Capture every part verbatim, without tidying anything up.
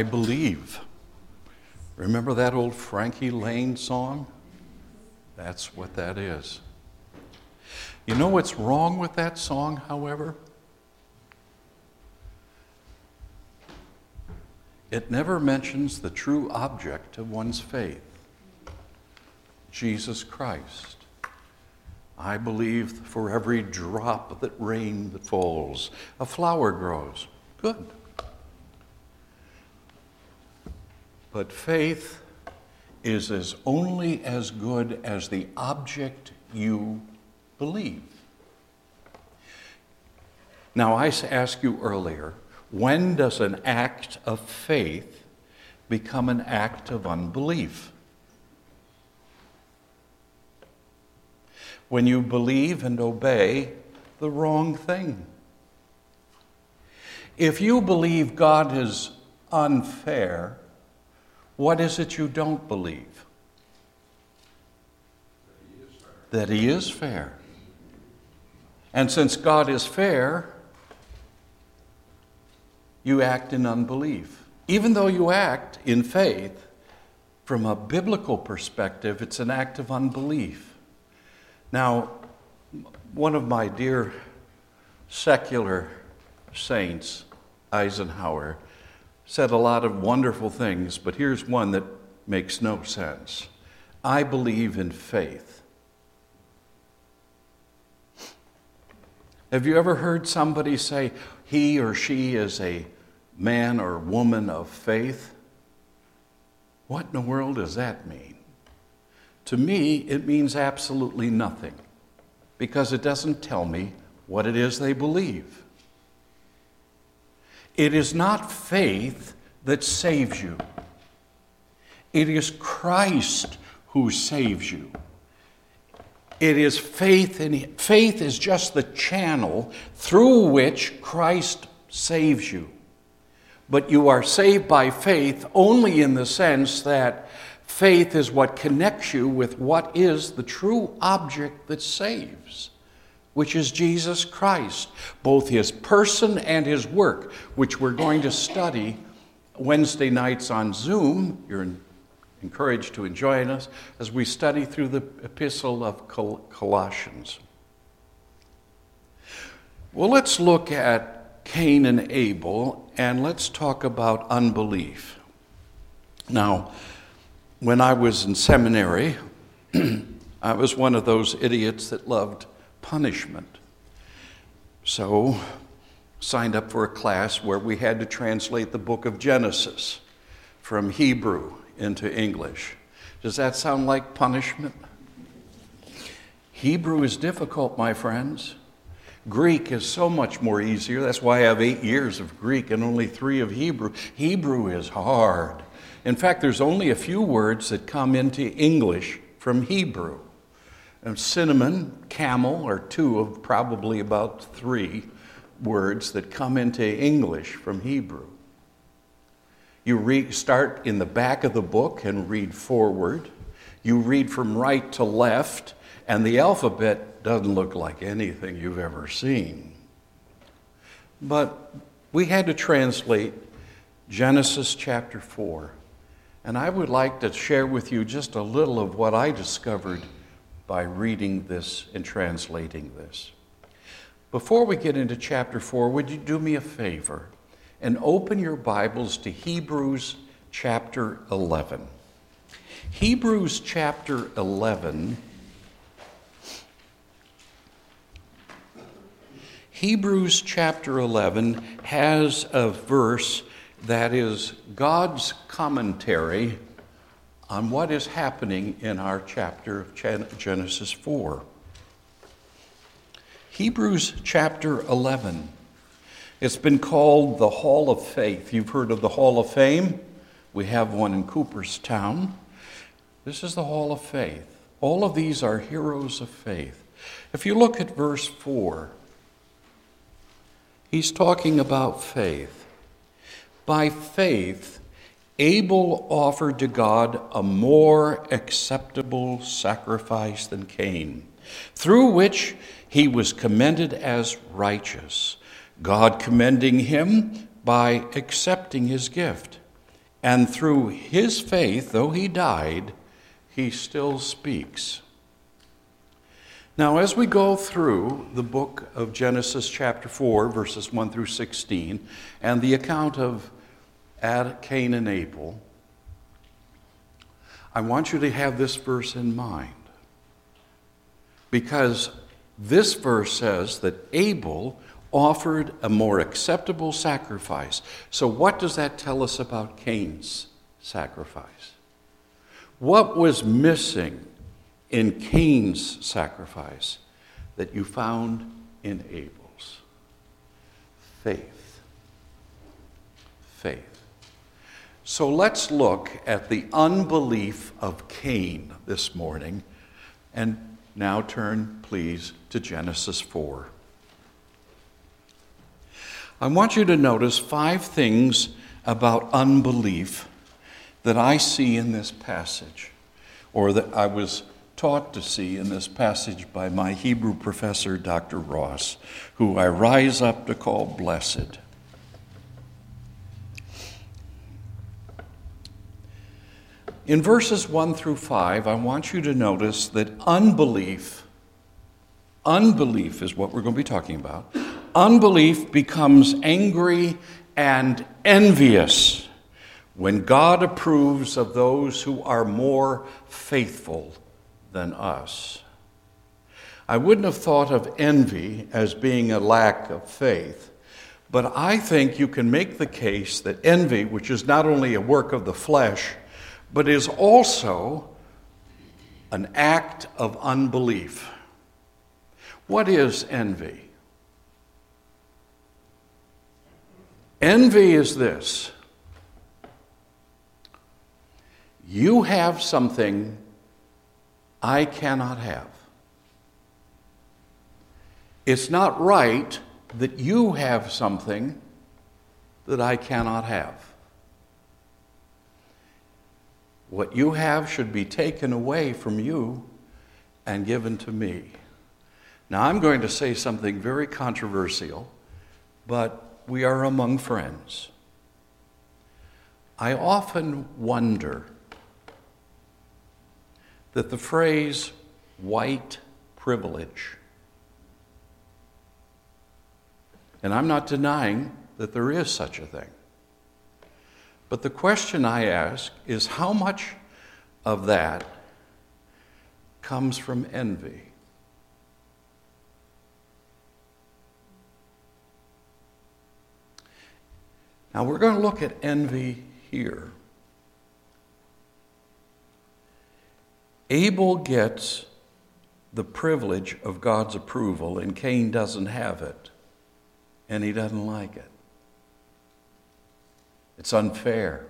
I believe. Remember that old Frankie Lane song? That's what that is. You know what's wrong with that song, however? It never mentions the true object of one's faith, Jesus Christ. I believe for every drop that rain that falls, a flower grows. Good. But faith is as only as good as the object you believe. Now, I asked you earlier, when does an act of faith become an act of unbelief? When you believe and obey the wrong thing. If you believe God is unfair, what is it you don't believe? That He is fair. And since God is fair, you act in unbelief. Even though you act in faith, from a biblical perspective, it's an act of unbelief. Now, one of my dear secular saints, Eisenhower, said a lot of wonderful things, but here's one that makes no sense. I believe in faith. Have you ever heard somebody say he or she is a man or woman of faith? What in the world does that mean? To me, it means absolutely nothing, because it doesn't tell me what it is they believe. It is not faith that saves you. It is Christ who saves you. It is faith, and faith is just the channel through which Christ saves you. But you are saved by faith only in the sense that faith is what connects you with what is the true object that saves, which is Jesus Christ, both His person and His work, which we're going to study Wednesday nights on Zoom. You're encouraged to join us as we study through the epistle of Col- Colossians. Well, let's look at Cain and Abel, and let's talk about unbelief. Now, when I was in seminary, I was one of those idiots that loved punishment. So, signed up for a class where we had to translate the book of Genesis from Hebrew into English. Does that sound like punishment? Hebrew is difficult, my friends. Greek is so much more easier. That's why I have eight years of Greek and only three of Hebrew. Hebrew is hard. In fact, there's only a few words that come into English from Hebrew. And cinnamon, camel are two of probably about three words that come into English from Hebrew. You read, start in the back of the book and read forward. You read from right to left, and the alphabet doesn't look like anything you've ever seen. But we had to translate Genesis chapter four. And I would like to share with you just a little of what I discovered by reading this and translating this. Before we get into chapter four, would you do me a favor and open your Bibles to Hebrews chapter eleven. Hebrews chapter eleven. Hebrews chapter eleven has a verse that is God's commentary on what is happening in our chapter of Genesis four. Hebrews chapter eleven. It's been called the Hall of Faith. You've heard of the Hall of Fame? We have one in Cooperstown. This is the Hall of Faith. All of these are heroes of faith. If you look at verse four, he's talking about faith. By faith, Abel offered to God a more acceptable sacrifice than Cain, through which he was commended as righteous, God commending him by accepting his gift. And through his faith, though he died, he still speaks. Now, as we go through the book of Genesis chapter four, verses one through sixteen, and the account of Ad, Cain and Abel, I want you to have this verse in mind. Because this verse says that Abel offered a more acceptable sacrifice. So what does that tell us about Cain's sacrifice? What was missing in Cain's sacrifice that you found in Abel's? Faith. Faith. So let's look at the unbelief of Cain this morning, and now turn, please, to Genesis four. I want you to notice five things about unbelief that I see in this passage, or that I was taught to see in this passage by my Hebrew professor, Doctor Ross, who I rise up to call blessed. In verses one through five, I want you to notice that unbelief, unbelief is what we're going to be talking about. Unbelief becomes angry and envious when God approves of those who are more faithful than us. I wouldn't have thought of envy as being a lack of faith, but I think you can make the case that envy, which is not only a work of the flesh, but is also an act of unbelief. What is envy? Envy is this: you have something I cannot have. It's not right that you have something that I cannot have. What you have should be taken away from you and given to me. Now, I'm going to say something very controversial, but we are among friends. I often wonder that the phrase white privilege, and I'm not denying that there is such a thing, but the question I ask is how much of that comes from envy? Now we're going to look at envy here. Abel gets the privilege of God's approval, and Cain doesn't have it, and he doesn't like it. It's unfair.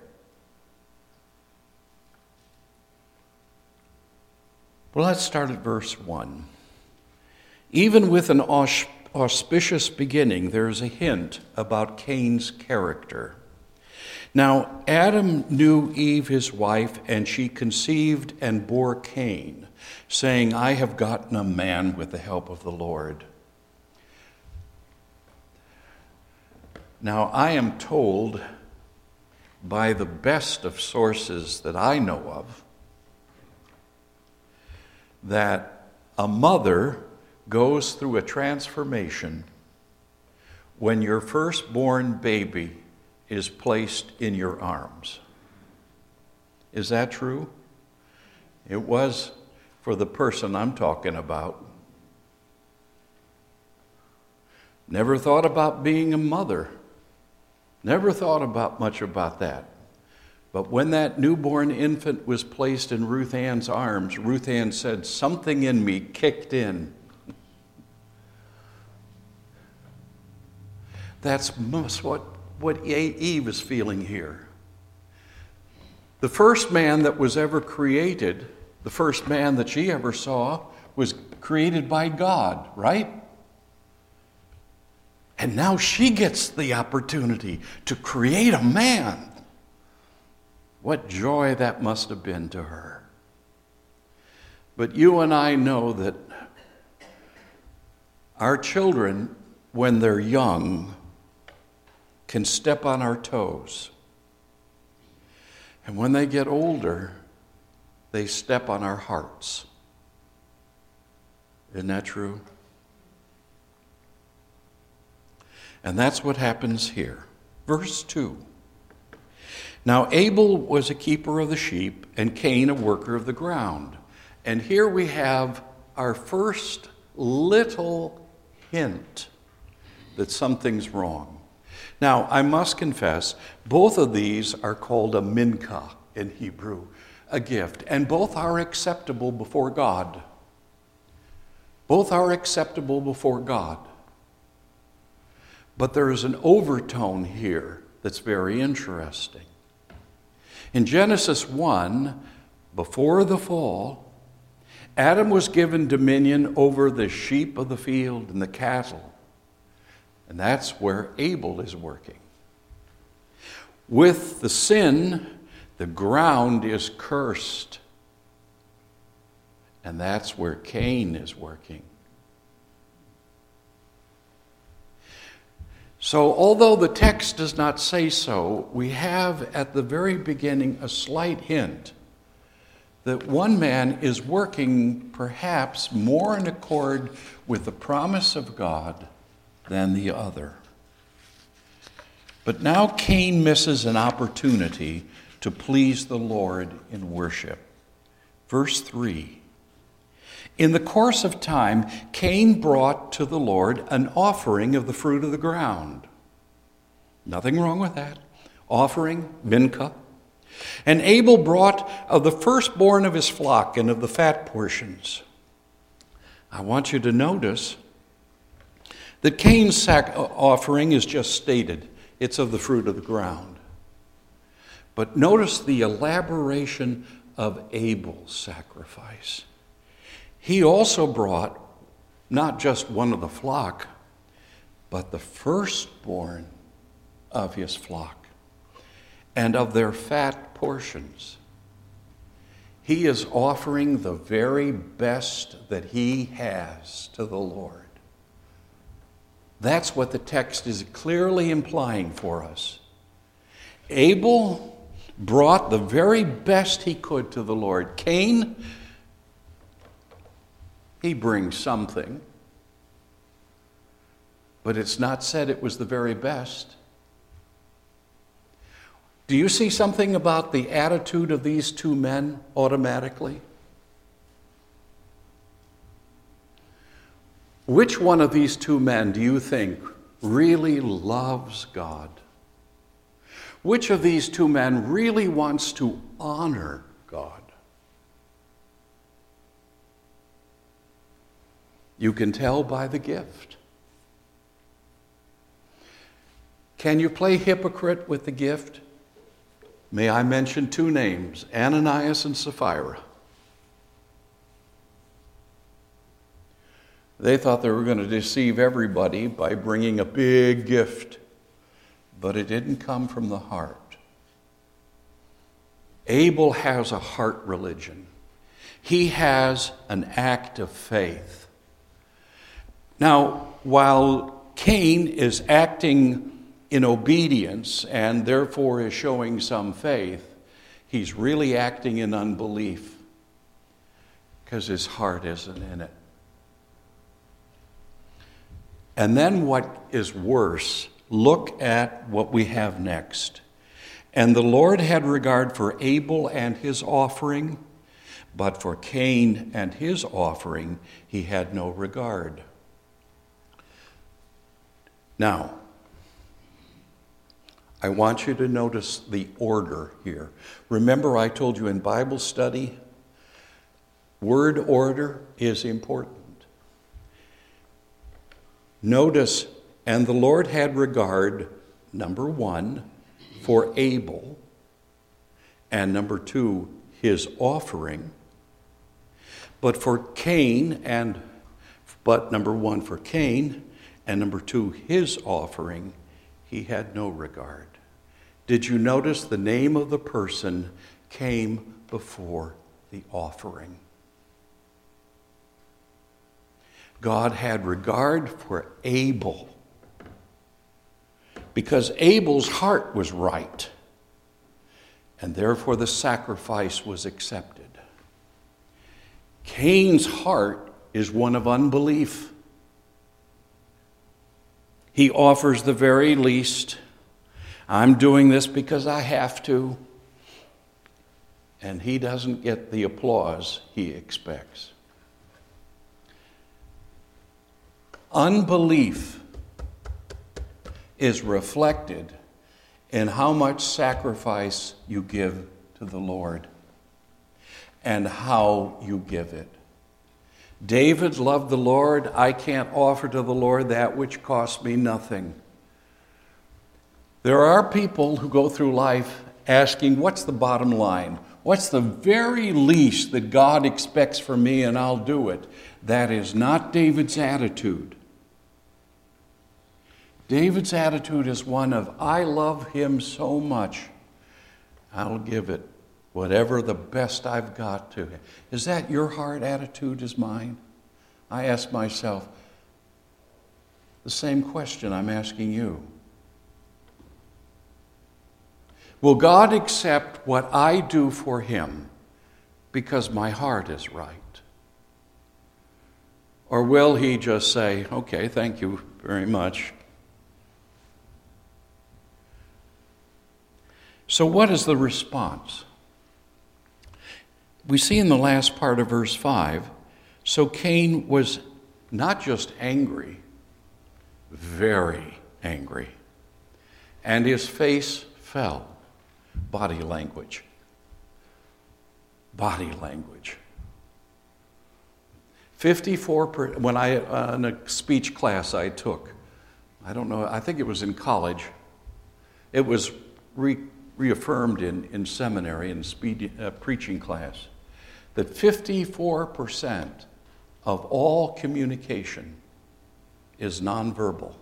Well, let's start at verse one. Even with an auspicious beginning, there is a hint about Cain's character. Now, Adam knew Eve, his wife, and she conceived and bore Cain, saying, I have gotten a man with the help of the Lord. Now, I am told by the best of sources that I know of that a mother goes through a transformation when your firstborn baby is placed in your arms. Is that true? It was for the person I'm talking about. Never thought about being a mother. Never thought about much about that. But when that newborn infant was placed in Ruth Ann's arms, Ruth Ann said, something in me kicked in. That's what, what Eve is feeling here. The first man that was ever created, the first man that she ever saw, was created by God, right? And now she gets the opportunity to create a man. What joy that must have been to her. But you and I know that our children, when they're young, can step on our toes. And when they get older, they step on our hearts. Isn't that true? And that's what happens here. Verse two. Now Abel was a keeper of the sheep, and Cain a worker of the ground. And here we have our first little hint that something's wrong. Now, I must confess, both of these are called a mincha in Hebrew, a gift, and both are acceptable before God. Both are acceptable before God. But there is an overtone here that's very interesting. In Genesis one, before the fall, Adam was given dominion over the sheep of the field and the cattle. And that's where Abel is working. With the sin, the ground is cursed. And that's where Cain is working. So, although the text does not say so, we have at the very beginning a slight hint that one man is working perhaps more in accord with the promise of God than the other. But now Cain misses an opportunity to please the Lord in worship. Verse three. In the course of time, Cain brought to the Lord an offering of the fruit of the ground. Nothing wrong with that. Offering, mincha. And Abel brought of the firstborn of his flock and of the fat portions. I want you to notice that Cain's sac- offering is just stated. It's of the fruit of the ground. But notice the elaboration of Abel's sacrifice. He also brought not just one of the flock, but the firstborn of his flock and of their fat portions. He is offering the very best that he has to the Lord. That's what the text is clearly implying for us. Abel brought the very best he could to the Lord. Cain, he brings something, but it's not said it was the very best. Do you see something about the attitude of these two men automatically? Which one of these two men do you think really loves God? Which of these two men really wants to honor God? You can tell by the gift. Can you play hypocrite with the gift? May I mention two names, Ananias and Sapphira. They thought they were going to deceive everybody by bringing a big gift, but it didn't come from the heart. Abel has a heart religion. He has an act of faith. Now, while Cain is acting in obedience and therefore is showing some faith, he's really acting in unbelief because his heart isn't in it. And then what is worse, look at what we have next. And the Lord had regard for Abel and his offering, but for Cain and his offering he had no regard. Now, I want you to notice the order here. Remember, I told you in Bible study, word order is important. Notice, and the Lord had regard, number one, for Abel, and number two, his offering. But for Cain, and but number one for Cain, and number two, his offering, he had no regard. Did you notice the name of the person came before the offering? God had regard for Abel because Abel's heart was right. and therefore the sacrifice was accepted. Cain's heart is one of unbelief. He offers the very least. I'm doing this because I have to. And he doesn't get the applause he expects. Unbelief is reflected in how much sacrifice you give to the Lord and how you give it. David loved the Lord. I can't offer to the Lord that which costs me nothing. There are people who go through life asking, what's the bottom line? What's the very least that God expects from me, and I'll do it? That is not David's attitude. David's attitude is one of, I love him so much, I'll give it whatever the best I've got to him. Is that your heart attitude as mine? I ask myself the same question I'm asking you. Will God accept what I do for him because my heart is right? Or will he just say, okay, thank you very much. So what is the response? We see in the last part of verse five, so Cain was not just angry, very angry, and his face fell. Body language. Body language. fifty-four percent, when I, uh, in a speech class I took, I don't know, I think it was in college, it was re- reaffirmed in, in seminary, in speed, uh, preaching class, that fifty-four percent of all communication is nonverbal.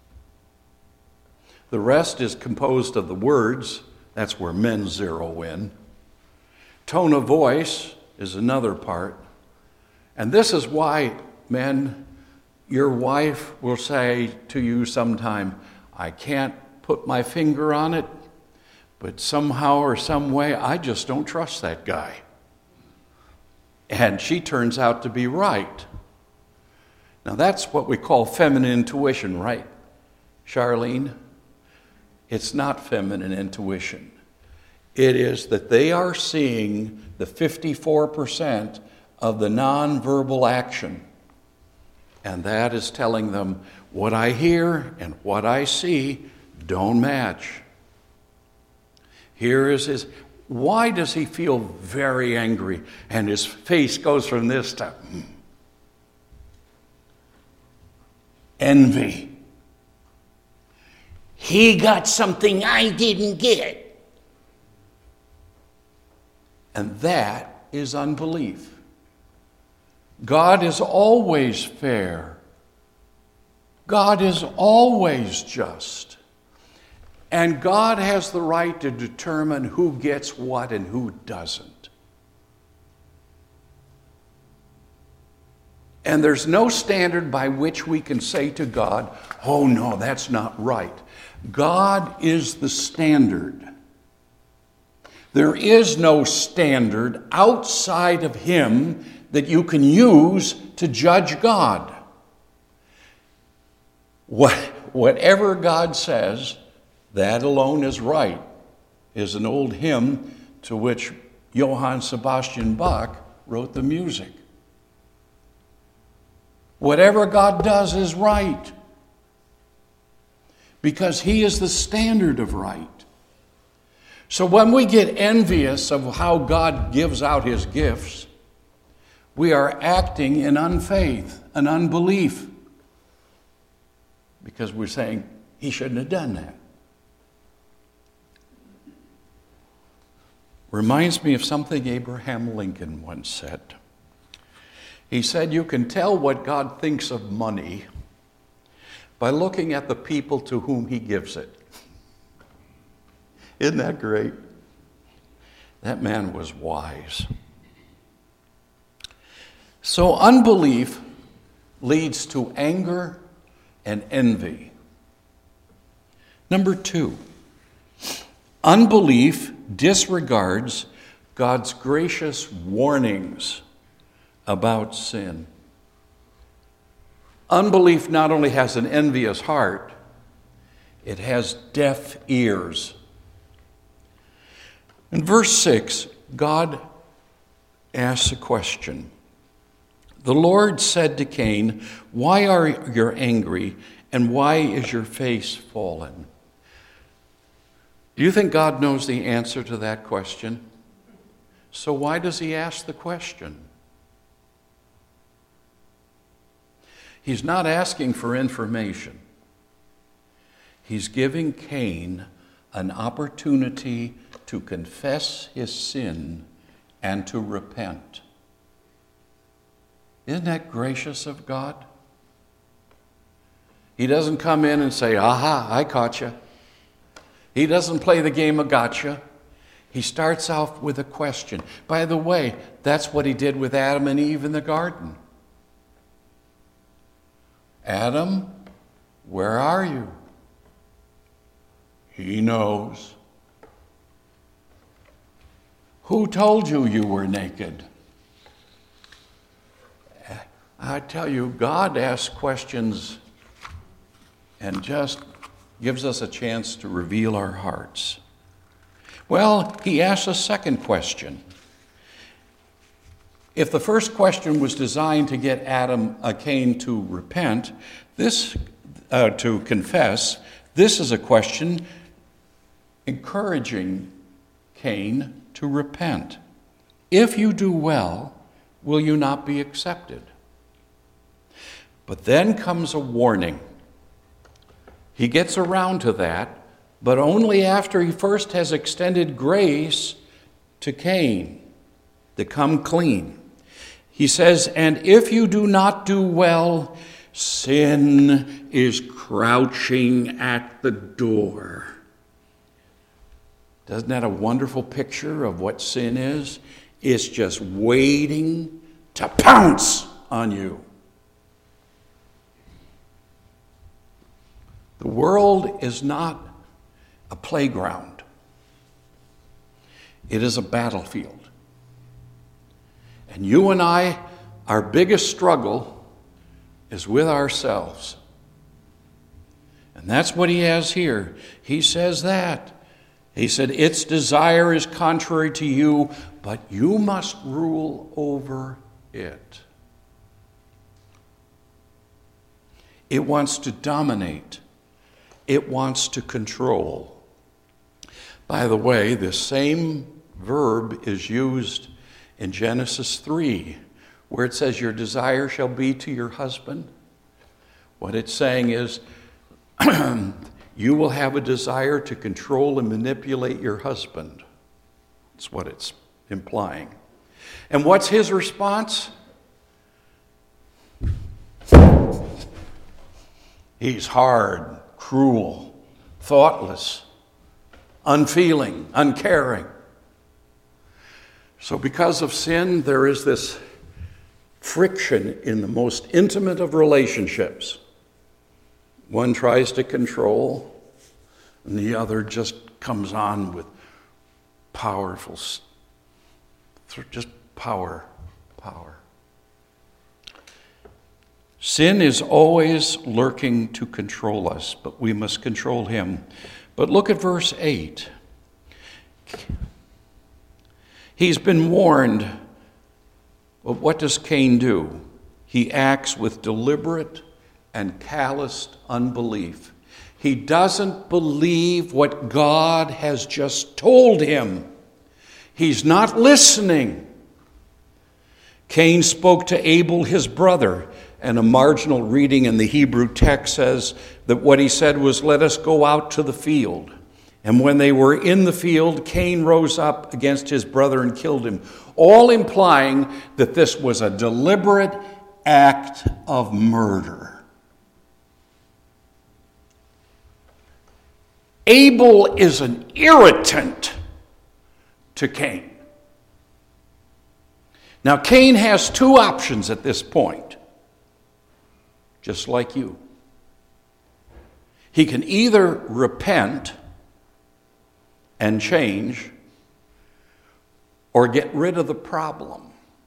The rest is composed of the words. That's where men zero in. Tone of voice is another part. And this is why, men, your wife will say to you sometime, I can't put my finger on it, but somehow or some way, I just don't trust that guy. And she turns out to be right. Now that's what we call feminine intuition, right, Charlene? It's not feminine intuition. It is that they are seeing the fifty-four percent of the nonverbal action. And that is telling them what I hear and what I see don't match. Here is his, why does he feel very angry? And his face goes from this to mm. envy. He got something I didn't get. And that is unbelief. God is always fair. God is always just. And God has the right to determine who gets what and who doesn't. And there's no standard by which we can say to God, oh no, that's not right. God is the standard. There is no standard outside of him that you can use to judge God. What, whatever God says, that alone is right, is an old hymn to which Johann Sebastian Bach wrote the music. Whatever God does is right, because he is the standard of right. So when we get envious of how God gives out his gifts, we are acting in unfaith and unbelief, because we're saying he shouldn't have done that. Reminds me of something Abraham Lincoln once said. He said, you can tell what God thinks of money by looking at the people to whom he gives it. Isn't that great? That man was wise. So unbelief leads to anger and envy. Number two, Unbelief disregards God's gracious warnings about sin. Unbelief not only has an envious heart, it has deaf ears. In verse six, God asks a question. The Lord said to Cain, "Why are you angry, and why is your face fallen?" Do you think God knows the answer to that question? So why does he ask the question? He's not asking for information. He's giving Cain an opportunity to confess his sin and to repent. Isn't that gracious of God? He doesn't come in and say, "Aha, I caught you." He doesn't play the game of gotcha. He starts off with a question. By the way, that's what he did with Adam and Eve in the garden. "Adam, where are you?" He knows. "Who told you you were naked?" I tell you, God asks questions and just gives us a chance to reveal our hearts. Well, he asks a second question. If the first question was designed to get Adam, uh, Cain to repent, this uh, to confess, this is a question encouraging Cain to repent. If you do well, will you not be accepted? But then comes a warning. He gets around to that, but only after he first has extended grace to Cain to come clean. He says, "And if you do not do well, sin is crouching at the door." Isn't that a wonderful picture of what sin is? It's just waiting to pounce on you. The world is not a playground. It is a battlefield. And you and I, our biggest struggle is with ourselves. And that's what he has here. He says that. He said, "Its desire is contrary to you, but you must rule over it." It wants to dominate. It wants to control. By the way, this same verb is used in Genesis three, where it says, "Your desire shall be to your husband." What it's saying is, you will have a desire to control and manipulate your husband. That's what it's implying. And what's his response? He's hard, cruel, thoughtless, unfeeling, uncaring. So because of sin, there is this friction in the most intimate of relationships. One tries to control, and the other just comes on with powerful, just power, power. Sin is always lurking to control us, but we must control him. But look at verse eight. He's been warned. But what does Cain do? He acts with deliberate and calloused unbelief. He doesn't believe what God has just told him. He's not listening. Cain spoke to Abel, his brother, and a marginal reading in the Hebrew text says that what he said was, "Let us go out to the field." And when they were in the field, Cain rose up against his brother and killed him, all implying that this was a deliberate act of murder. Abel is an irritant to Cain. Now, Cain has two options at this point, just like you. He can either repent and change, or get rid of the problem.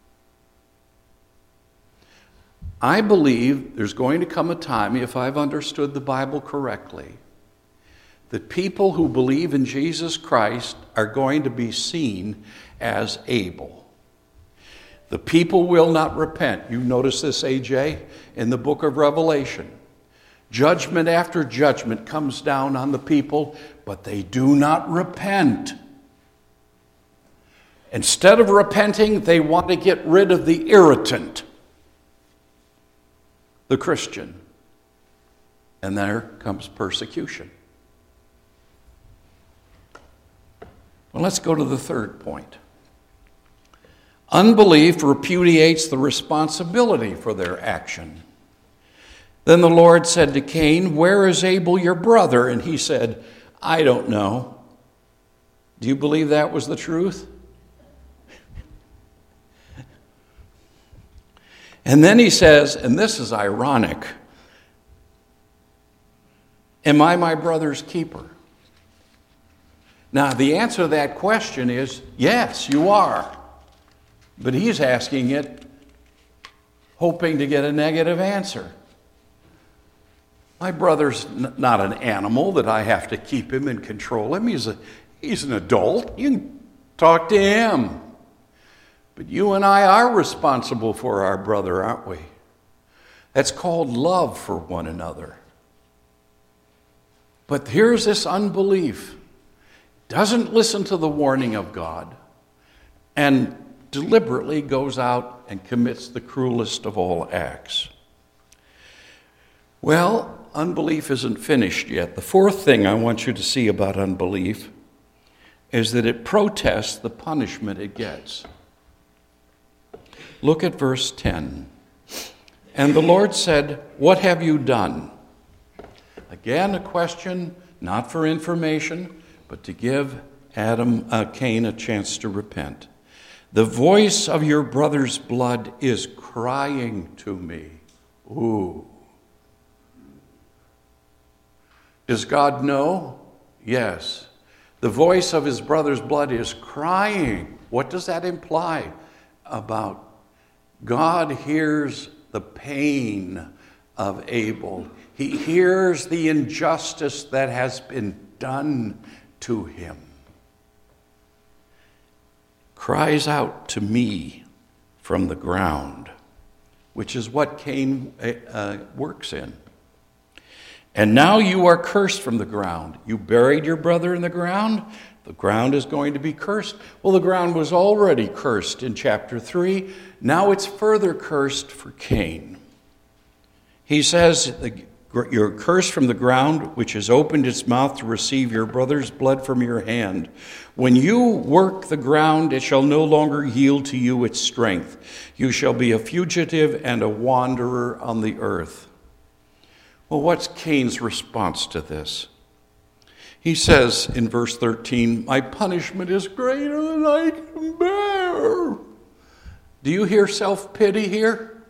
I believe there's going to come a time, if I've understood the Bible correctly, that people who believe in Jesus Christ are going to be seen as Abel. The people will not repent. You notice this, A J, in the book of Revelation. Judgment after judgment comes down on the people, but they do not repent. Instead of repenting, they want to get rid of the irritant, the Christian. And there comes persecution. Well, let's go to the third point. Unbelief repudiates the responsibility for their action. Then the Lord said to Cain, "Where is Abel your brother?" And he said, "I don't know." Do you believe that was the truth? And then he says, and this is ironic, "Am I my brother's keeper?" Now, the answer to that question is, yes, you are. But he's asking it, hoping to get a negative answer. My brother's n- not an animal that I have to keep him and control him. He's, a, he's an adult. You can talk to him. But you and I are responsible for our brother, aren't we? That's called love for one another. But here's this unbelief. Doesn't listen to the warning of God and deliberately goes out and commits the cruelest of all acts. Well, unbelief isn't finished yet. The fourth thing I want you to see about unbelief is that it protests the punishment it gets. Look at verse ten. And the Lord said, "What have you done?" Again, a question not for information, but to give Adam, uh, Cain a chance to repent. "The voice of your brother's blood is crying to me." Ooh. Does God know? Yes. The voice of his brother's blood is crying. What does that imply about God hears the pain of Abel. He hears the injustice that has been done to him. Cries out to me from the ground, which is what Cain uh, works in. And now you are cursed from the ground. You buried your brother in the ground. The ground is going to be cursed. Well, the ground was already cursed in chapter three. Now it's further cursed for Cain. He says, "You're cursed from the ground, which has opened its mouth to receive your brother's blood from your hand. When you work the ground, it shall no longer yield to you its strength. You shall be a fugitive and a wanderer on the earth." Well, what's Cain's response to this? He says in verse thirteen, "My punishment is greater than I can bear." Do you hear self-pity here?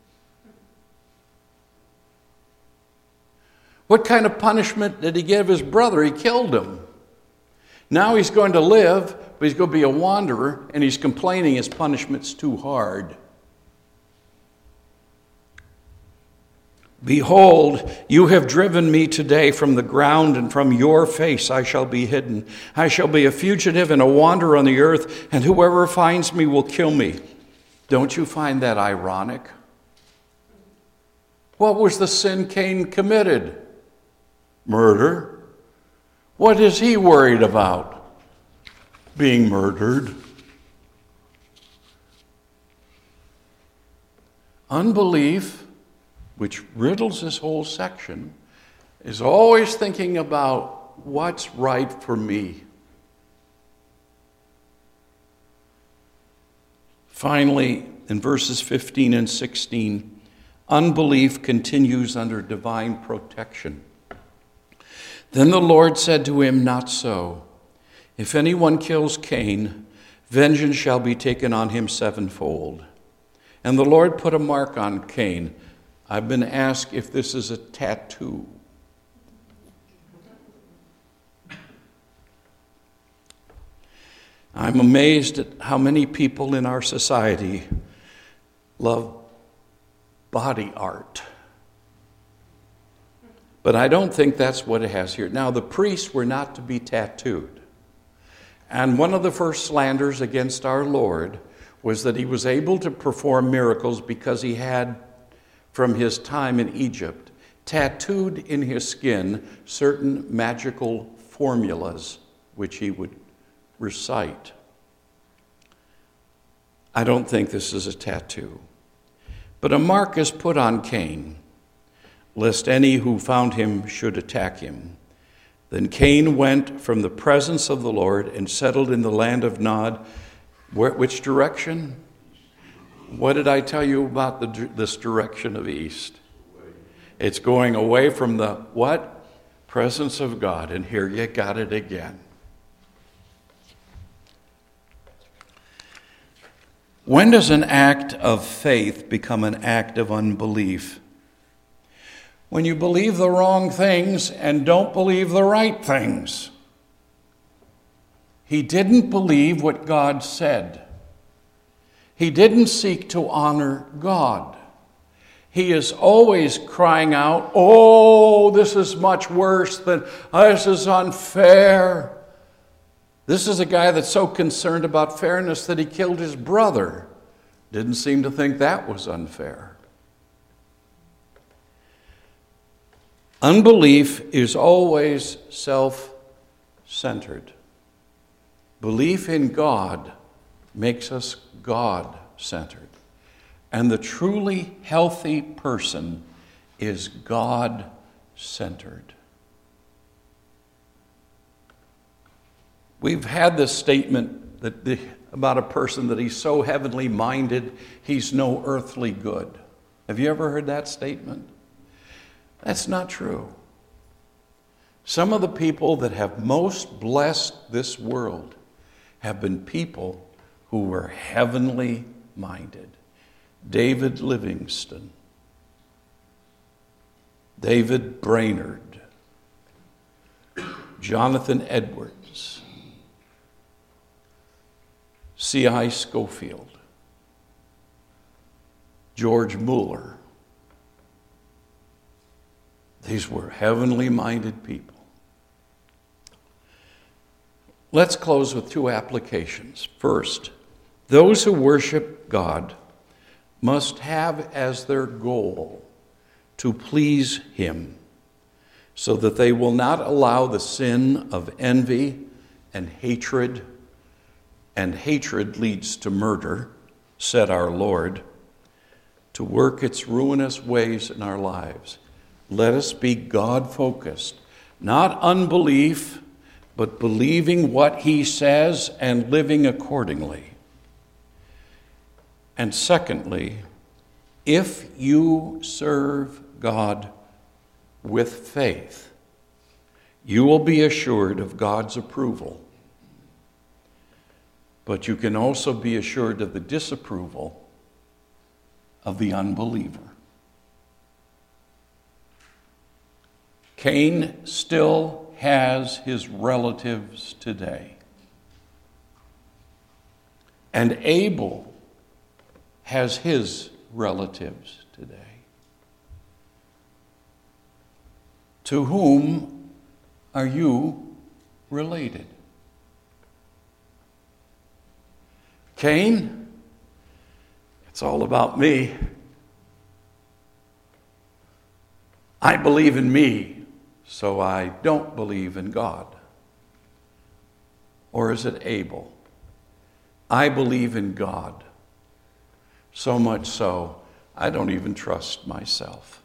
What kind of punishment did he give his brother? He killed him. Now he's going to live, but he's going to be a wanderer, and he's complaining his punishment's too hard. "Behold, you have driven me today from the ground, and from your face I shall be hidden. I shall be a fugitive and a wanderer on the earth, and whoever finds me will kill me." Don't you find that ironic? What was the sin Cain committed? Murder. What is he worried about? Being murdered. Unbelief, which riddles this whole section, is always thinking about what's right for me. Finally, in verses fifteen and sixteen, unbelief continues under divine protection. "Then the Lord said to him, 'Not so. If anyone kills Cain, vengeance shall be taken on him sevenfold.' And the Lord put a mark on Cain." I've been asked if this is a tattoo. I'm amazed at how many people in our society love body art. But I don't think that's what it has here. Now, the priests were not to be tattooed. And one of the first slanders against our Lord was that he was able to perform miracles because he had, from his time in Egypt, tattooed in his skin certain magical formulas which he would recite. I don't think this is a tattoo. But a mark is put on Cain, lest any who found him should attack him. Then Cain went from the presence of the Lord and settled in the land of Nod. Where, which direction? What did I tell you about the, this direction of east? It's going away from the what? Presence of God. And here you got it again. When does an act of faith become an act of unbelief? When you believe the wrong things and don't believe the right things. He didn't believe what God said. He didn't seek to honor God. He is always crying out, oh, this is much worse than, this is unfair. This is a guy that's so concerned about fairness that he killed his brother. Didn't seem to think that was unfair. Unbelief is always self-centered. Belief in God makes us God-centered. And the truly healthy person is God-centered. We've had this statement that the, about a person that he's so heavenly minded, he's no earthly good. Have you ever heard that statement? That's not true. Some of the people that have most blessed this world have been people who were heavenly minded. David Livingstone, David Brainerd, Jonathan Edwards, C I Scofield, George Mueller. These were heavenly minded people. Let's close with two applications. First, those who worship God must have as their goal to please Him, so that they will not allow the sin of envy and hatred, and hatred leads to murder, said our Lord, to work its ruinous ways in our lives. Let us be God-focused, not unbelief, but believing what He says and living accordingly. And secondly, if you serve God with faith, you will be assured of God's approval. But you can also be assured of the disapproval of the unbeliever. Cain still has his relatives today. And Abel has his relatives today. To whom are you related? Cain, it's all about me. I believe in me, so I don't believe in God. Or is it Abel? I believe in God, so much so I don't even trust myself.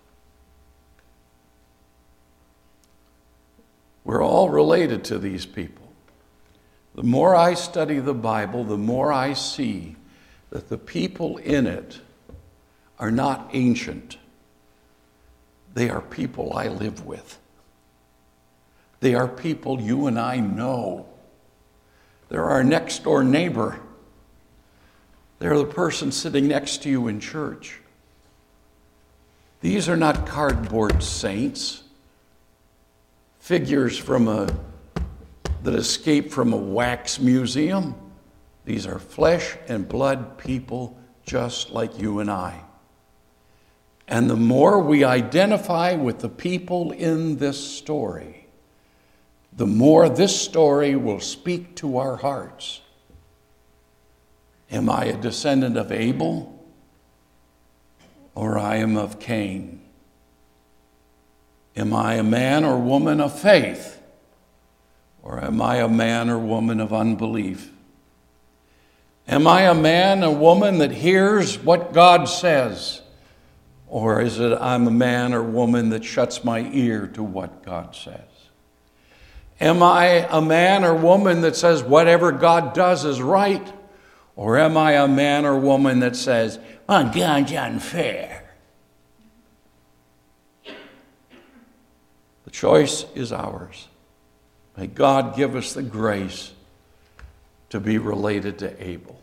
We're all related to these people. The more I study the Bible, the more I see that the people in it are not ancient. They are people I live with. They are people you and I know. They're our next door neighbor. They're the person sitting next to you in church. These are not cardboard saints, figures from a that escaped from a wax museum. These are flesh and blood people just like you and I. And the more we identify with the people in this story, the more this story will speak to our hearts. Am I a descendant of Abel, or I am of Cain? Am I a man or woman of faith, or am I a man or woman of unbelief? Am I a man or woman that hears what God says, or is it I'm a man or woman that shuts my ear to what God says? Am I a man or woman that says whatever God does is right, or am I a man or woman that says, well, God's unfair? The choice is ours. May God give us the grace to be related to Abel.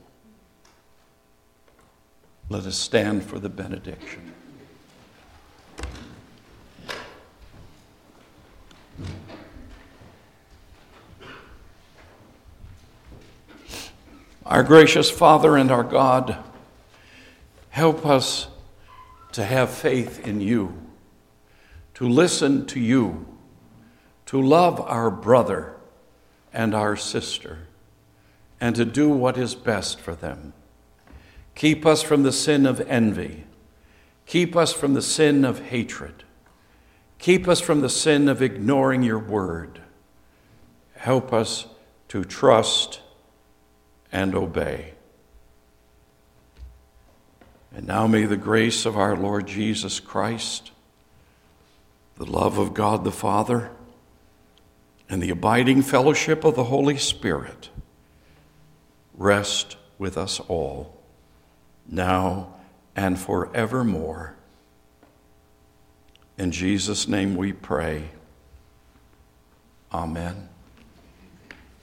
Let us stand for the benediction. Our gracious Father and our God, help us to have faith in you, to listen to you, to love our brother and our sister, and to do what is best for them. Keep us from the sin of envy. Keep us from the sin of hatred. Keep us from the sin of ignoring your word. Help us to trust and obey. And now may the grace of our Lord Jesus Christ, the love of God the Father, and the abiding fellowship of the Holy Spirit rest with us all, now and forevermore. In Jesus' name we pray. Amen.